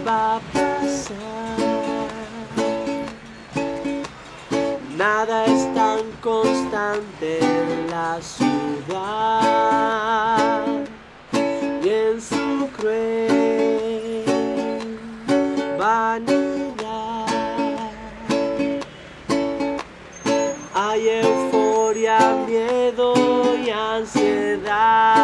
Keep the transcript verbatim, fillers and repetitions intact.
va a pasar. Nada es tan constante en la ciudad y en su cruel vanidad hay euforia, miedo y ansiedad.